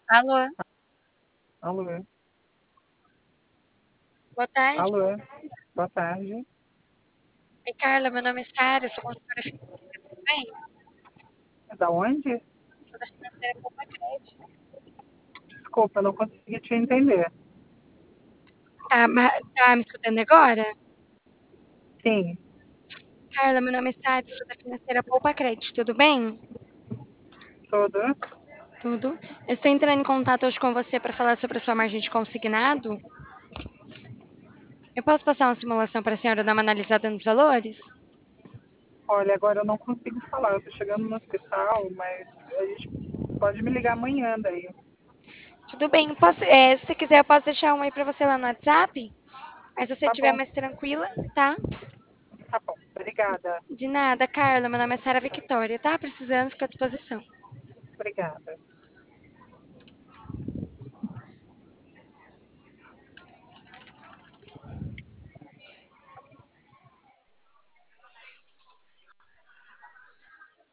Alô, Alô, boa tarde. alô, boa tarde. Oi, Carla, meu nome é Sara, sou consultora financeira, tudo bem? É da onde? Sou da financeira Poupa Crédito. Desculpa, eu não consegui te entender. Tá me escutando agora? Sim, Carla, meu nome é Sara, sou da financeira Poupa Crédito, tudo bem? tudo. Tudo. Eu estou entrando em contato hoje com você para falar sobre a sua margem de consignado. Eu posso passar uma simulação para a senhora dar uma analisada nos valores? Olha, agora eu não consigo falar. Eu tô chegando no hospital, mas a gente pode me ligar amanhã daí. Tudo bem, se você quiser, eu posso deixar um aí para você lá no WhatsApp. Aí se você Tá estiver bom, mais tranquila, tá? tá bom. Obrigada, De nada, Carla, meu nome é Sara Victoria, tá? Precisando, fica à disposição. obrigada.